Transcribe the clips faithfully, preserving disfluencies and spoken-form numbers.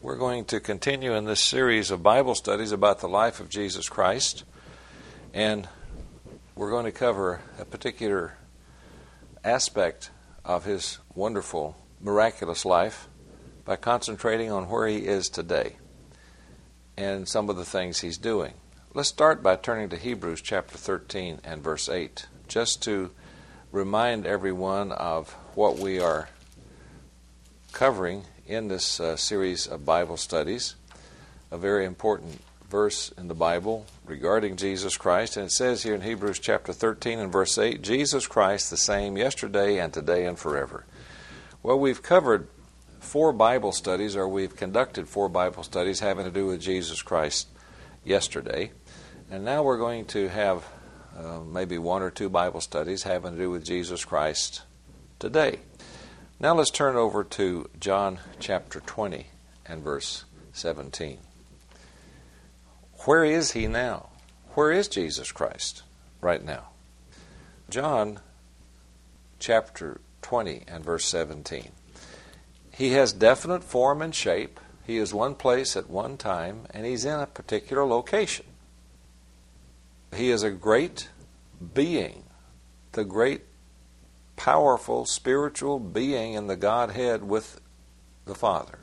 We're going to continue in this series of Bible studies about the life of Jesus Christ, and we're going to cover a particular aspect of his wonderful, miraculous life by concentrating on where he is today and some of the things he's doing. Let's start by turning to Hebrews chapter thirteen and verse eight, just to remind everyone of what we are covering in this uh, series of Bible studies. A very important verse in the Bible regarding Jesus Christ, and it says here in Hebrews chapter thirteen and verse eight, Jesus Christ the same yesterday and today and forever. Well, we've covered four Bible studies, or we've conducted four Bible studies having to do with Jesus Christ yesterday, and now we're going to have uh, maybe one or two Bible studies having to do with Jesus Christ today. Now let's turn over to John chapter twenty and verse seventeen. Where is he now? Where is Jesus Christ right now? John chapter twenty and verse seventeen. He has definite form and shape. He is one place at one time, and he's in a particular location. He is a great being, the great powerful spiritual being in the Godhead with the Father.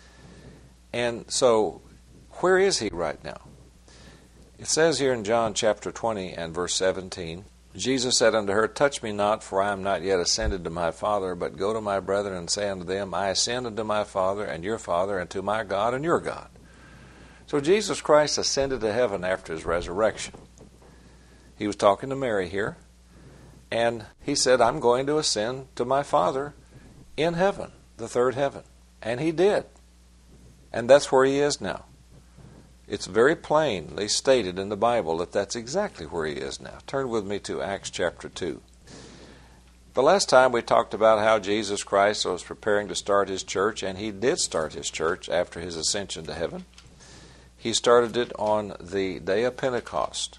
And so, where is he right now? It says here in John chapter twenty and verse seventeen, Jesus said unto her, Touch me not, for I am not yet ascended to my Father, but go to my brethren and say unto them, I ascend unto my Father and your Father, and to my God and your God. So Jesus Christ ascended to heaven after his resurrection. He was talking to Mary here, and he said, I'm going to ascend to my Father in heaven, the third heaven. And he did. And that's where he is now. It's very plainly stated in the Bible that that's exactly where he is now. Turn with me to Acts chapter two. The last time we talked about how Jesus Christ was preparing to start his church, and he did start his church after his ascension to heaven. He started it on the day of Pentecost,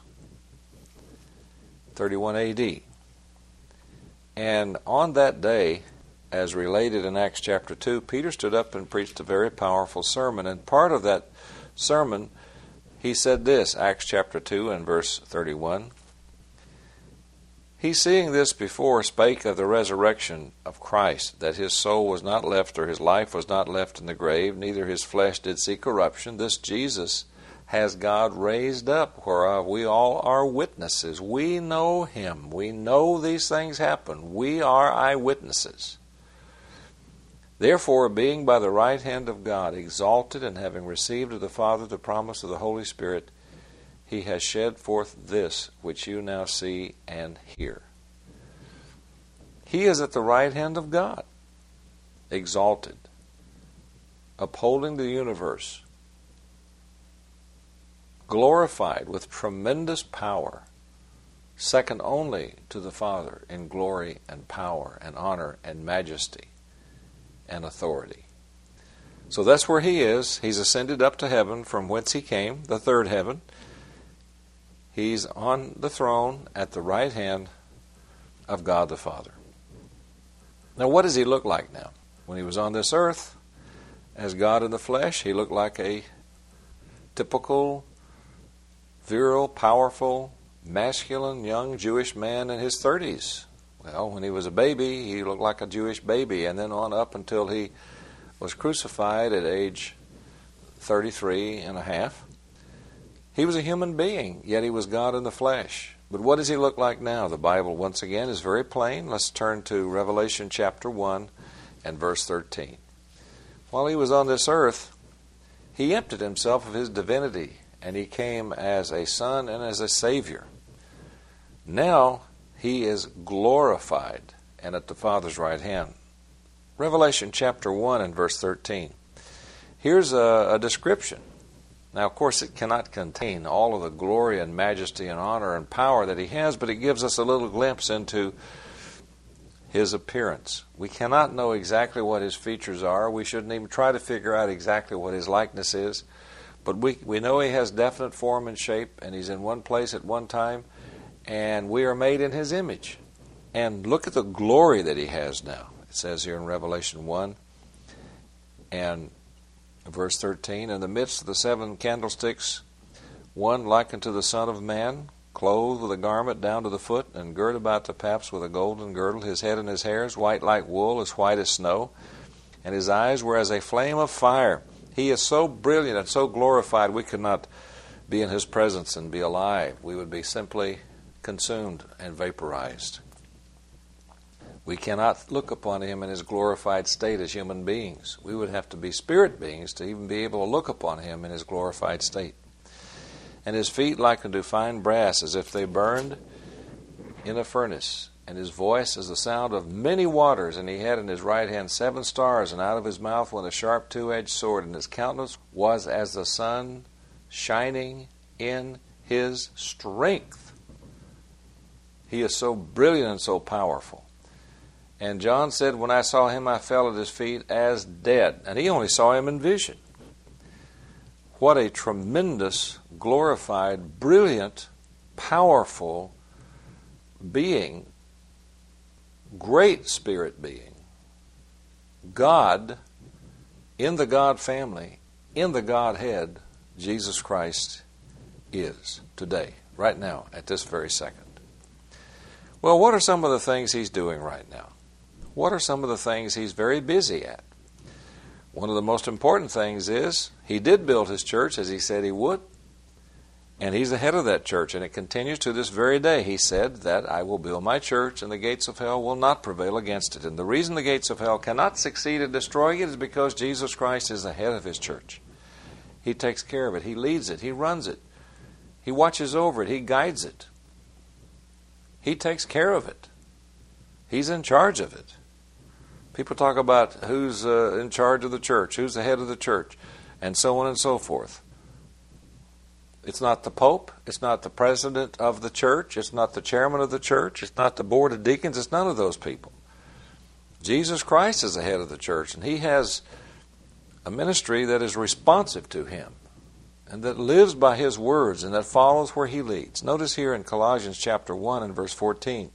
thirty-one A D. And on that day, as related in Acts chapter two, Peter stood up and preached a very powerful sermon. And part of that sermon, he said this, Acts chapter two and verse thirty-one. He, seeing this before, spake of the resurrection of Christ, that his soul was not left, or his life was not left in the grave, neither his flesh did see corruption. This Jesus has God raised up, whereof we all are witnesses. We know him. We know these things happen. We are eyewitnesses. Therefore, being by the right hand of God exalted, and having received of the Father the promise of the Holy Spirit, he has shed forth this which you now see and hear. He is at the right hand of God, exalted, upholding the universe, glorified with tremendous power, second only to the Father in glory and power and honor and majesty and authority. So that's where he is. He's ascended up to heaven from whence he came, the third heaven. He's on the throne at the right hand of God the Father. Now, what does he look like now? When he was on this earth, as God in the flesh, he looked like a typical virile, powerful, masculine, young Jewish man in his thirties. Well, when he was a baby, he looked like a Jewish baby, and then on up until he was crucified at age thirty-three and a half. He was a human being, yet he was God in the flesh. But what does he look like now? The Bible, once again, is very plain. Let's turn to Revelation chapter one and verse thirteen. While he was on this earth, he emptied himself of his divinity, and he came as a son and as a savior. Now he is glorified and at the Father's right hand. Revelation chapter one and verse thirteen. Here's a, a description. Now, of course, it cannot contain all of the glory and majesty and honor and power that he has, but it gives us a little glimpse into his appearance. We cannot know exactly what his features are. We shouldn't even try to figure out exactly what his likeness is. But we, we know he has definite form and shape, and he's in one place at one time, and we are made in his image. And look at the glory that he has now. It says here in Revelation one and Verse thirteen, in the midst of the seven candlesticks, one like unto the Son of Man, clothed with a garment down to the foot, and girt about the paps with a golden girdle. His head and his hairs white like wool, as white as snow, and his eyes were as a flame of fire. He is so brilliant and so glorified, we could not be in his presence and be alive. We would be simply consumed and vaporized. We cannot look upon him in his glorified state as human beings. We would have to be spirit beings to even be able to look upon him in his glorified state. And his feet like unto fine brass, as if they burned in a furnace. And his voice as the sound of many waters. And he had in his right hand seven stars, and out of his mouth went a sharp two-edged sword. And his countenance was as the sun shining in his strength. He is so brilliant and so powerful. And John said, when I saw him, I fell at his feet as dead. And he only saw him in vision. What a tremendous, glorified, brilliant, powerful being, great spirit being, God, in the God family, in the Godhead, Jesus Christ is today, right now, at this very second. Well, what are some of the things he's doing right now? What are some of the things he's very busy at? One of the most important things is he did build his church as he said he would, and he's the head of that church, and it continues to this very day. He said that I will build my church, and the gates of hell will not prevail against it. And the reason the gates of hell cannot succeed in destroying it is because Jesus Christ is the head of his church. He takes care of it. He leads it. He runs it. He watches over it. He guides it. He takes care of it. He's in charge of it. People talk about who's uh, in charge of the church, who's the head of the church, and so on and so forth. It's not the Pope. It's not the president of the church. It's not the chairman of the church. It's not the board of deacons. It's none of those people. Jesus Christ is the head of the church, and he has a ministry that is responsive to him and that lives by his words and that follows where he leads. Notice here in Colossians chapter one and verse fourteen.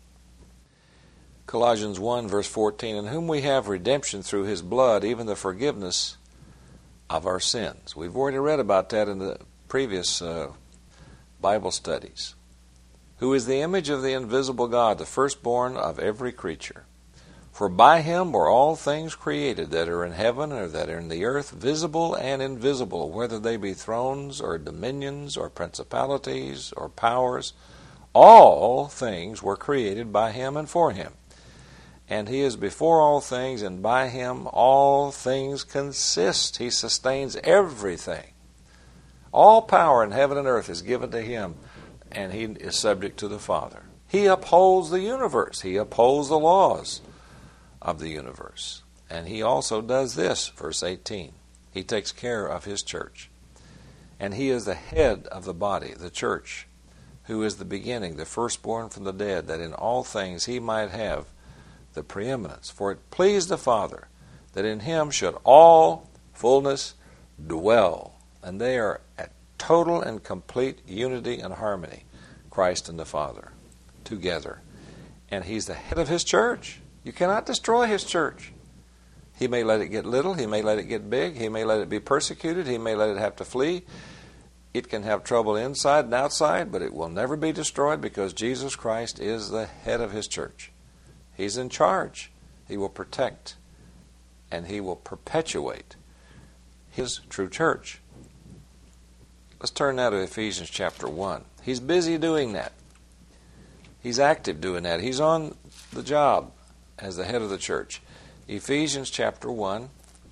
Colossians one, verse fourteen, in whom we have redemption through his blood, even the forgiveness of our sins. We've already read about that in the previous uh, Bible studies. Who is the image of the invisible God, the firstborn of every creature. For by him were all things created that are in heaven or that are in the earth, visible and invisible, whether they be thrones or dominions or principalities or powers. All things were created by him and for him. And he is before all things, and by him all things consist. He sustains everything. All power in heaven and earth is given to him, and he is subject to the Father. He upholds the universe. He upholds the laws of the universe. And he also does this, verse eighteen. He takes care of his church. And he is the head of the body, the church, who is the beginning, the firstborn from the dead, that in all things he might have the preeminence. For it pleased the Father that in him should all fullness dwell. And they are at total and complete unity and harmony, Christ and the Father, together. And he's the head of his church. You cannot destroy his church. He may let it get little. He may let it get big. He may let it be persecuted. He may let it have to flee. It can have trouble inside and outside, but it will never be destroyed because Jesus Christ is the head of his church. He's in charge. He will protect and he will perpetuate his true church. Let's turn now to Ephesians chapter one. He's busy doing that. He's active doing that. He's on the job as the head of the church. Ephesians chapter one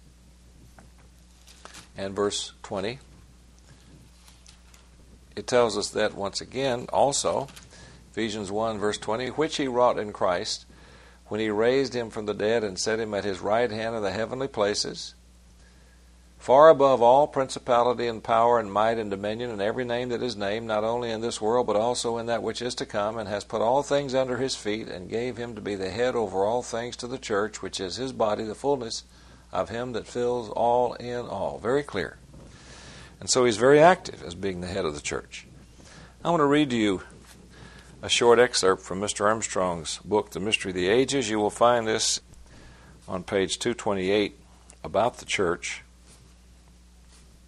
and verse twenty. It tells us that once again also. Ephesians one verse twenty, which he wrought in Christ, when he raised him from the dead and set him at his right hand in the heavenly places, far above all principality and power and might and dominion and every name that is named, not only in this world but also in that which is to come, and has put all things under his feet, and gave him to be the head over all things to the church, which is his body, the fullness of him that fills all in all. Very clear. And so he's very active as being the head of the church. I want to read to you a short excerpt from Mister Armstrong's book, The Mystery of the Ages. You will find this on page two twenty-eight about the church.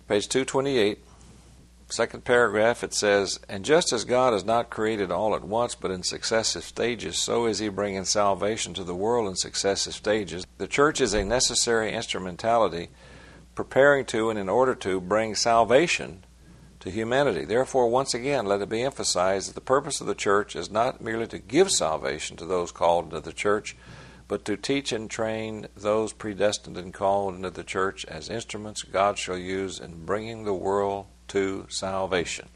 Page two twenty-eight, second paragraph, it says, "And just as God has not created all at once, but in successive stages, so is He bringing salvation to the world in successive stages. The church is a necessary instrumentality preparing to and in order to bring salvation to humanity. Therefore, once again, let it be emphasized that the purpose of the church is not merely to give salvation to those called into the church, but to teach and train those predestined and called into the church as instruments God shall use in bringing the world to salvation."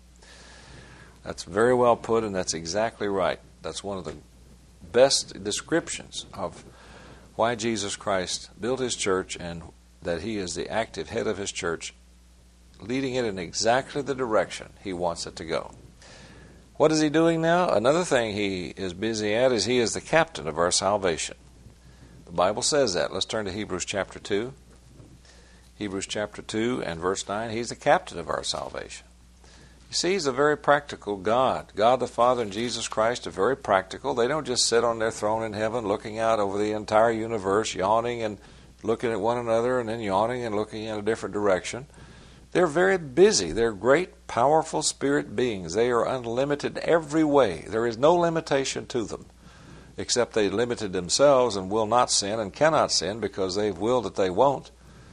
That's very well put, and that's exactly right. That's one of the best descriptions of why Jesus Christ built His church and that He is the active head of His church, leading it in exactly the direction He wants it to go. What is He doing now? Another thing He is busy at is He is the captain of our salvation. The Bible says that. Let's turn to Hebrews chapter two. Hebrews chapter two and verse nine. He's the captain of our salvation. You see, He's a very practical God. God the Father and Jesus Christ are very practical. They don't just sit on their throne in heaven looking out over the entire universe, yawning and looking at one another and then yawning and looking in a different direction. They're very busy. They're great, powerful spirit beings. They are unlimited every way. There is no limitation to them, except they limited themselves and will not sin and cannot sin because they've willed that they won't.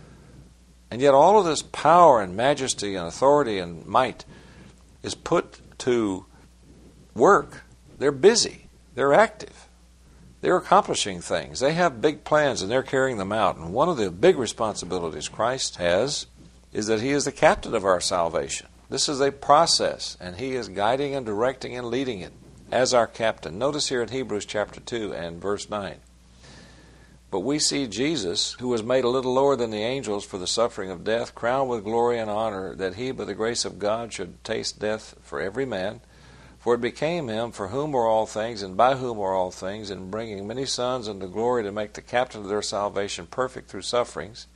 And yet all of this power and majesty and authority and might is put to work. They're busy. They're active. They're accomplishing things. They have big plans and they're carrying them out. And one of the big responsibilities Christ has is that He is the captain of our salvation. This is a process, and He is guiding and directing and leading it as our captain. Notice here in Hebrews chapter two and verse nine. "But we see Jesus, who was made a little lower than the angels for the suffering of death, crowned with glory and honor, that He, by the grace of God, should taste death for every man. For it became Him, for whom are all things, and by whom are all things, in bringing many sons unto glory, to make the captain of their salvation perfect through sufferings."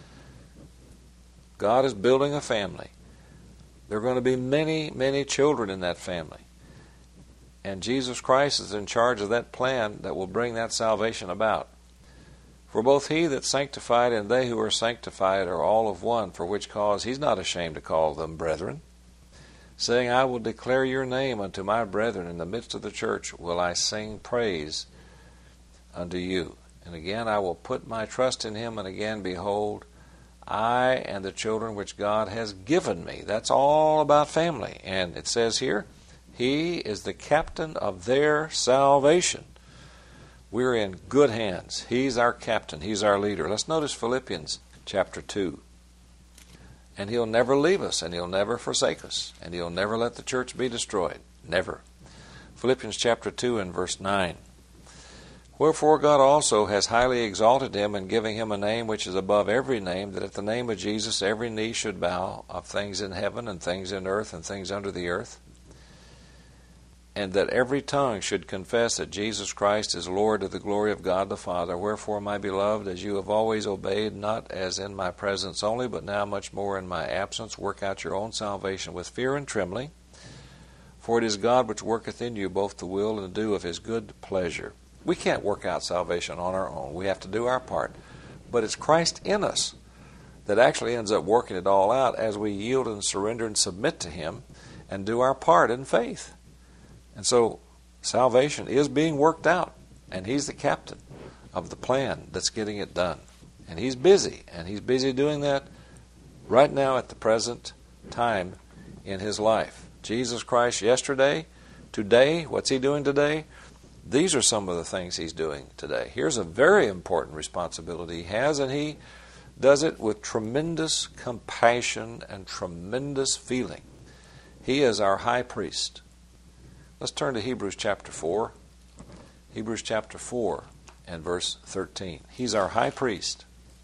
God is building a family. There are going to be many, many children in that family. And Jesus Christ is in charge of that plan that will bring that salvation about. "For both He that's sanctified and they who are sanctified are all of one, for which cause He's not ashamed to call them brethren, saying, I will declare your name unto my brethren. In the midst of the church will I sing praise unto you. And again I will put my trust in Him, and again, behold, I and the children which God has given me." That's all about family. And it says here, He is the captain of their salvation. We're in good hands. He's our captain. He's our leader. Let's notice Philippians chapter two. "And He'll never leave us, and He'll never forsake us, and He'll never let the church be destroyed." Never. Philippians chapter two and verse nine. "Wherefore God also has highly exalted Him, and giving Him a name which is above every name, that at the name of Jesus every knee should bow, of things in heaven and things in earth and things under the earth, and that every tongue should confess that Jesus Christ is Lord, to the glory of God the Father. Wherefore, my beloved, as you have always obeyed, not as in my presence only, but now much more in my absence, work out your own salvation with fear and trembling. For it is God which worketh in you both to will and to do of His good pleasure." We can't work out salvation on our own. We have to do our part. But it's Christ in us that actually ends up working it all out as we yield and surrender and submit to Him and do our part in faith. And so salvation is being worked out, and He's the captain of the plan that's getting it done. And He's busy, and He's busy doing that right now at the present time in His life. Jesus Christ yesterday, today, what's He doing today? These are some of the things He's doing today. Here's a very important responsibility He has, and He does it with tremendous compassion and tremendous feeling. He is our high priest. Let's turn to Hebrews chapter four. Hebrews chapter four and verse thirteen. He's our high priest.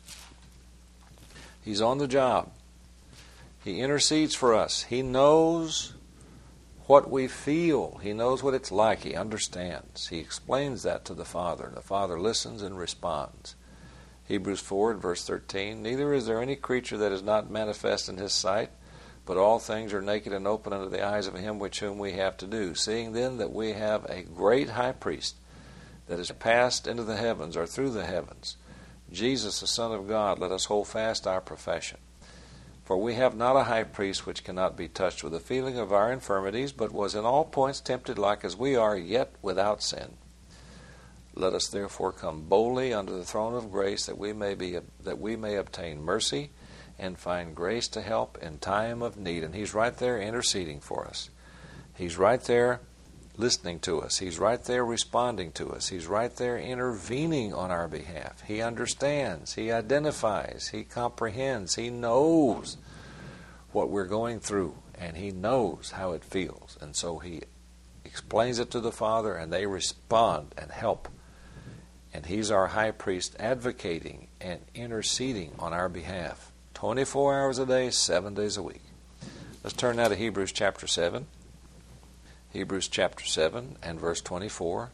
He's on the job. He intercedes for us. He knows what we feel. He knows what it's like. He understands. He explains that to the Father. The Father listens and responds. Hebrews four and verse thirteen. "Neither is there any creature that is not manifest in His sight, but all things are naked and open unto the eyes of Him which whom we have to do. Seeing then that we have a great high priest that is passed into the heavens, or through the heavens, Jesus the Son of God, let us hold fast our profession. For For we have not a high priest which cannot be touched with the feeling of our infirmities, but was in all points tempted like as we are, yet without sin. Let us therefore come boldly unto the throne of grace, that we may be that we may obtain mercy and find grace to help in time of need. And He's right there interceding for us. He's right there listening to us. He's right there responding to us. He's right there intervening on our behalf. He understands. He identifies. He comprehends. He knows what we're going through, and He knows how it feels. And so He explains it to the Father, and they respond and help. And He's our high priest, advocating and interceding on our behalf, twenty-four hours a day, seven days a week. Let's turn now to Hebrews chapter seven. Hebrews chapter seven and verse twenty-four.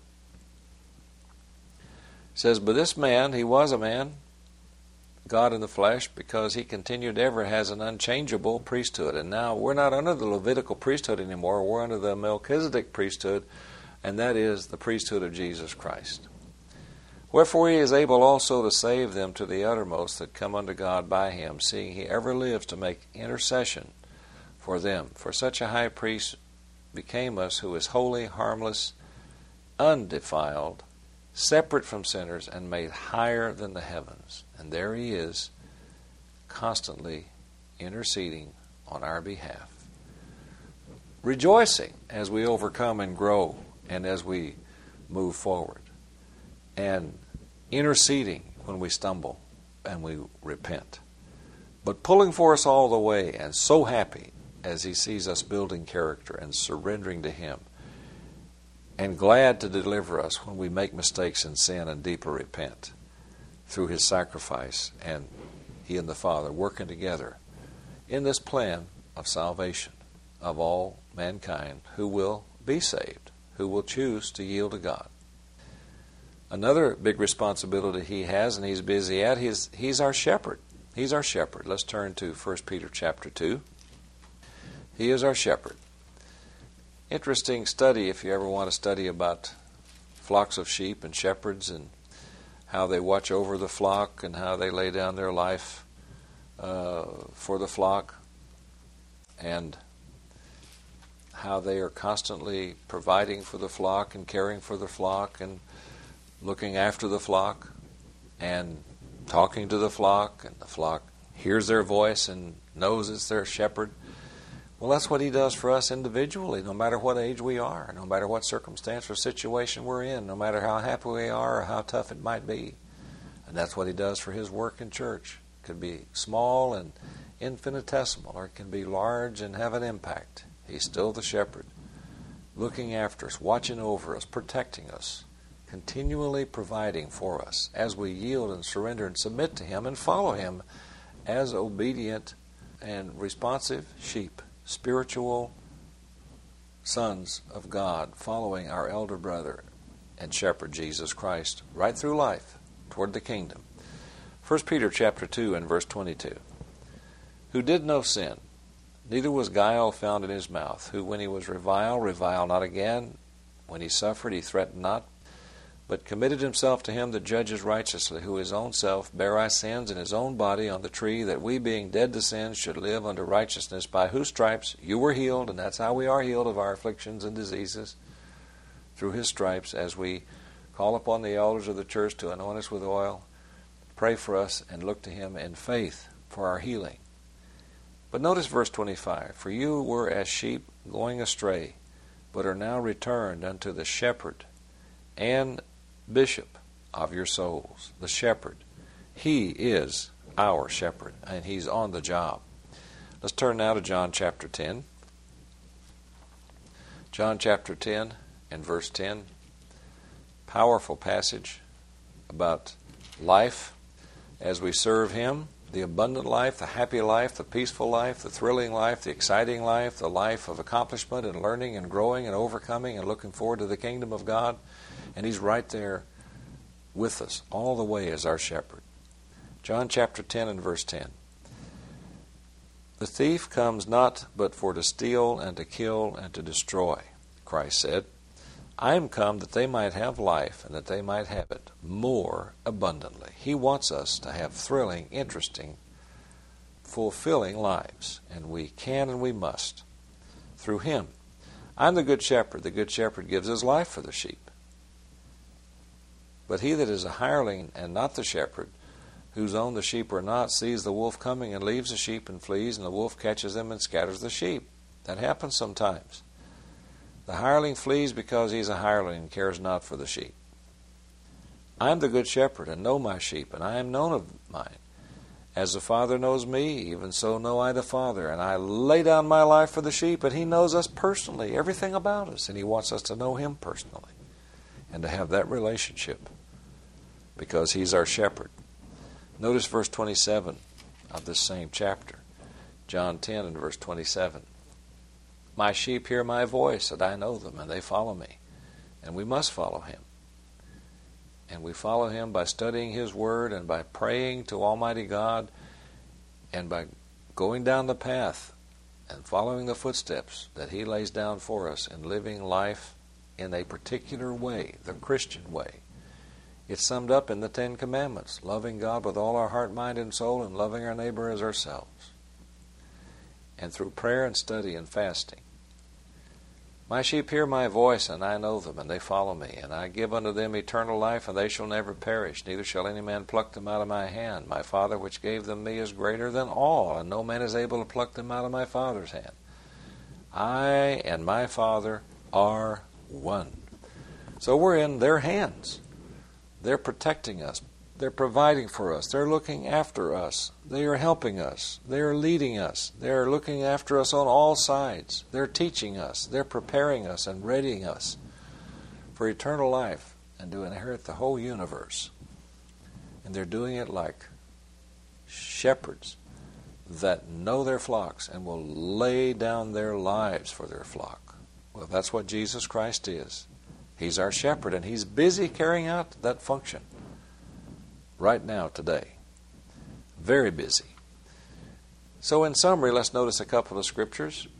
It says, But this man, he was a man, God in the flesh, because he continued ever has an unchangeable priesthood. And now we're not under the Levitical priesthood anymore. We're under the Melchizedek priesthood, and that is the priesthood of Jesus Christ. Wherefore He is able also to save them to the uttermost that come unto God by Him, seeing He ever lives to make intercession for them. For such a high priest became us, who is holy, harmless, undefiled, separate from sinners, and made higher than the heavens. And there He is, constantly interceding on our behalf, rejoicing as we overcome and grow and as we move forward, and interceding when we stumble and we repent, but pulling for us all the way, and so happy as He sees us building character and surrendering to Him, and glad to deliver us when we make mistakes and sin and deeper repent through His sacrifice, and He and the Father working together in this plan of salvation of all mankind who will be saved, who will choose to yield to God. Another big responsibility He has, and He's busy at, he's, he's our shepherd. He's our shepherd. Let's turn to First Peter chapter two. He is our shepherd. Interesting study if you ever want to study about flocks of sheep and shepherds and how they watch over the flock and how they lay down their life uh, for the flock, and how they are constantly providing for the flock and caring for the flock and looking after the flock and talking to the flock, and the flock hears their voice and knows it's their shepherd. Well, that's what He does for us individually, no matter what age we are, no matter what circumstance or situation we're in, no matter how happy we are or how tough it might be. And that's what He does for His work in church. It can be small and infinitesimal, or it can be large and have an impact. He's still the shepherd, looking after us, watching over us, protecting us, continually providing for us as we yield and surrender and submit to Him and follow Him as obedient and responsive sheep, spiritual sons of God, following our elder brother and shepherd Jesus Christ right through life toward the kingdom. First Peter chapter two and verse twenty-two. Who did no sin, neither was guile found in His mouth, who when He was reviled, reviled not again, when He suffered, He threatened not, but committed Himself to Him that judges righteously, who His own self bare our sins in His own body on the tree, that we, being dead to sin, should live unto righteousness, by whose stripes you were healed. And that's how we are healed of our afflictions and diseases, through His stripes, as we call upon the elders of the church to anoint us with oil, pray for us, and look to Him in faith for our healing. But notice verse twenty-five. For you were as sheep going astray, but are now returned unto the shepherd and bishop of your souls, the shepherd. He is our shepherd, and He's on the job. Let's turn now to John chapter ten. John chapter ten and verse ten. Powerful passage about life as we serve Him, the abundant life, the happy life, the peaceful life, the thrilling life, the exciting life, the life of accomplishment and learning and growing and overcoming and looking forward to the kingdom of God. And He's right there with us all the way as our shepherd. John chapter ten and verse ten. The thief comes not but for to steal and to kill and to destroy, Christ said. I am come that they might have life, and that they might have it more abundantly. He wants us to have thrilling, interesting, fulfilling lives. And we can and we must through Him. I'm the good shepherd. The good shepherd gives his life for the sheep. But he that is a hireling and not the shepherd, whose own the sheep are not, sees the wolf coming and leaves the sheep and flees, and the wolf catches them and scatters the sheep. That happens sometimes. The hireling flees because he's a hireling and cares not for the sheep. I am the good shepherd, and know my sheep, and I am known of mine. As the Father knows me, even so know I the Father, and I lay down my life for the sheep, and He knows us personally, everything about us, and He wants us to know Him personally and to have that relationship because He's our shepherd. Notice verse twenty-seven of this same chapter, John ten and verse twenty-seven. My sheep hear my voice, and I know them, and they follow me. And we must follow Him. And we follow Him by studying His Word and by praying to Almighty God and by going down the path and following the footsteps that He lays down for us and living life in a particular way, the Christian way. It's summed up in the Ten Commandments, loving God with all our heart, mind, and soul, and loving our neighbor as ourselves. And through prayer and study and fasting. My sheep hear my voice, and I know them, and they follow me. And I give unto them eternal life, and they shall never perish, neither shall any man pluck them out of my hand. My Father which gave them me is greater than all, and no man is able to pluck them out of my Father's hand. I and my Father are one. So we're in their hands. They're protecting us. They're providing for us. They're looking after us. They are helping us. They are leading us. They're looking after us on all sides. They're teaching us. They're preparing us and readying us for eternal life and to inherit the whole universe. And they're doing it like shepherds that know their flocks and will lay down their lives for their flock. Well, that's what Jesus Christ is. He's our shepherd, and He's busy carrying out that function right now, today. Very busy. So in summary, let's notice a couple of scriptures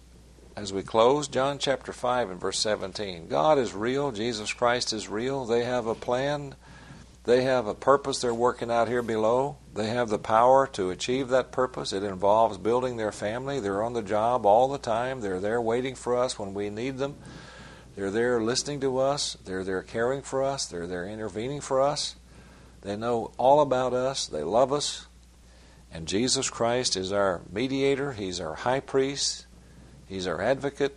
as we close. John chapter five and verse seventeen. God is real. Jesus Christ is real. They have a plan. They have a purpose they're working out here below. They have the power to achieve that purpose. It involves building their family. They're on the job all the time. They're there waiting for us when we need them. They're there listening to us. They're there caring for us. They're there intervening for us. They know all about us. They love us. And Jesus Christ is our mediator. He's our high priest. He's our advocate.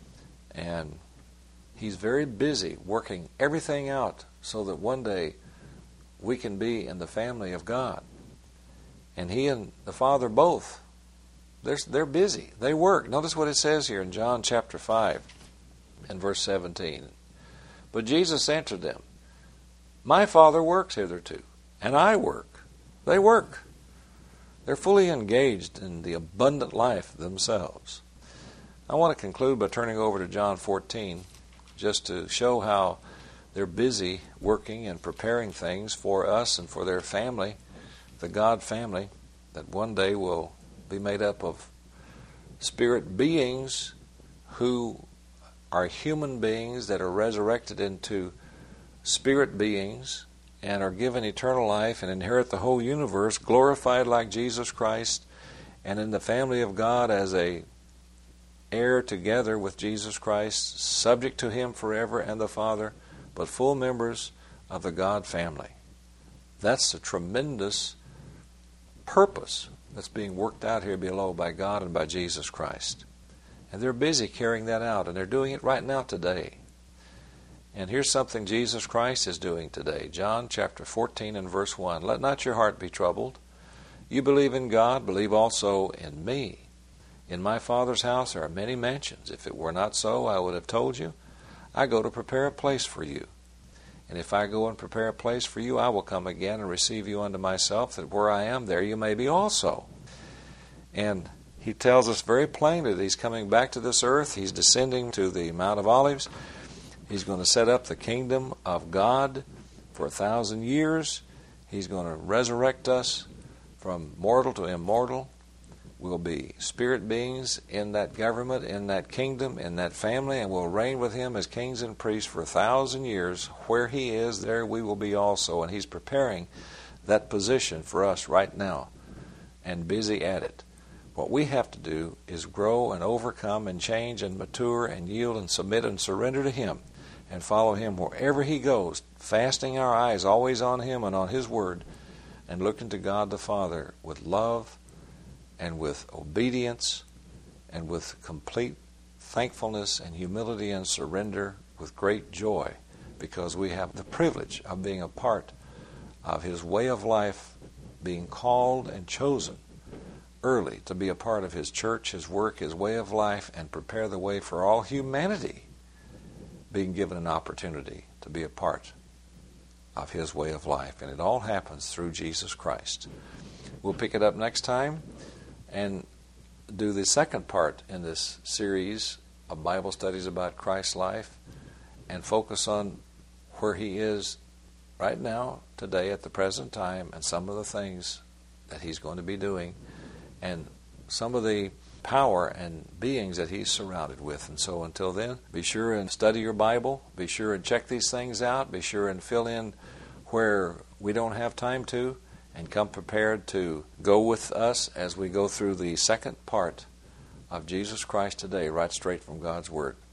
And He's very busy working everything out so that one day we can be in the family of God. And He and the Father both, they're, they're busy. They work. Notice what it says here in John chapter five and verse seventeen. But Jesus answered them, My Father works hitherto, and I work. They work. They're fully engaged in the abundant life themselves. I want to conclude by turning over to John fourteen, just to show how they're busy working and preparing things for us and for their family, the God family, that one day will be made up of spirit beings who are human beings that are resurrected into spirit beings and are given eternal life and inherit the whole universe, glorified like Jesus Christ, and in the family of God as a heir together with Jesus Christ, subject to Him forever and the Father, but full members of the God family. That's a tremendous purpose that's being worked out here below by God and by Jesus Christ. And they're busy carrying that out, and they're doing it right now today. And here's something Jesus Christ is doing today. John chapter fourteen and verse one. Let not your heart be troubled. You believe in God, believe also in me. In my Father's house there are many mansions. If it were not so, I would have told you. I go to prepare a place for you. And if I go and prepare a place for you, I will come again and receive you unto myself, that where I am, there you may be also. And He tells us very plainly that He's coming back to this earth. He's descending to the Mount of Olives. He's going to set up the kingdom of God for a thousand years. He's going to resurrect us from mortal to immortal. We'll be spirit beings in that government, in that kingdom, in that family, and we'll reign with Him as kings and priests for a thousand years. Where He is, there we will be also. And He's preparing that position for us right now and busy at it. What we have to do is grow and overcome and change and mature and yield and submit and surrender to Him and follow Him wherever He goes, fastening our eyes always on Him and on His Word, and looking to God the Father with love and with obedience and with complete thankfulness and humility and surrender, with great joy, because we have the privilege of being a part of His way of life, being called and chosen early to be a part of His church, His work, His way of life, and prepare the way for all humanity being given an opportunity to be a part of His way of life. And it all happens through Jesus Christ. We'll pick it up next time and do the second part in this series of Bible studies about Christ's life and focus on where He is right now, today, at the present time, and some of the things that He's going to be doing, and some of the power and beings that He's surrounded with. And so until then, be sure and study your Bible. Be sure and check these things out. Be sure and fill in where we don't have time to, and come prepared to go with us as we go through the second part of Jesus Christ Today, right straight from God's Word.